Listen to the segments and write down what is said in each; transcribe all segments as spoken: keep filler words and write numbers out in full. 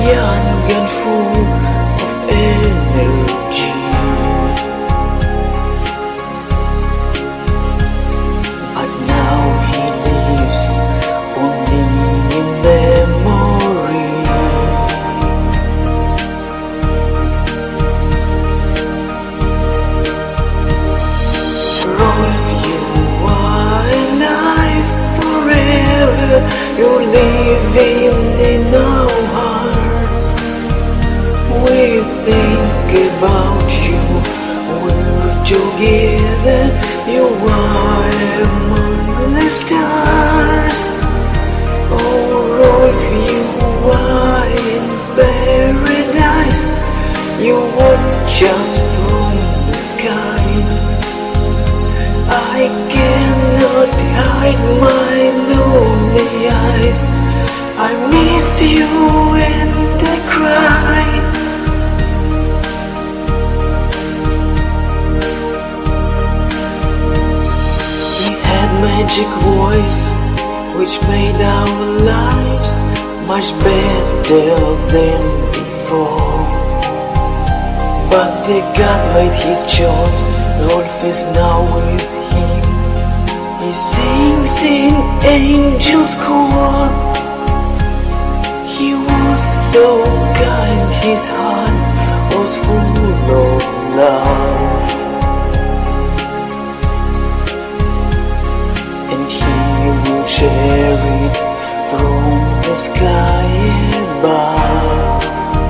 young and full of energy. But now he lives only in memory. Rolf, you are alive forever. You're living in our hearts. We think about you. We're together. You are among the stars. Oh, Rolf, you are in paradise. You watch us from the sky. I cannot hide my lonely eyes. I miss you and I cry. He had magic voice which made our lives much better than before. But the God made his choice. Rolf is now with him. He sings in angels' choir. He was so kind, his heart was full of love. And he will share it from the sky above.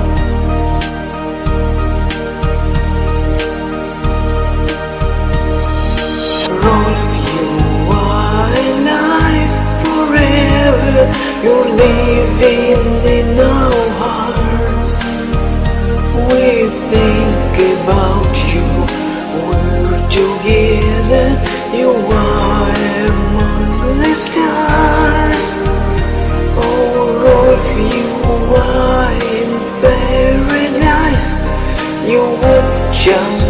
Rolf, you are alive forever. You're living in our hearts. We think about you. We're together. You are among the stars. Oh, Rolf, you are in paradise. You watch us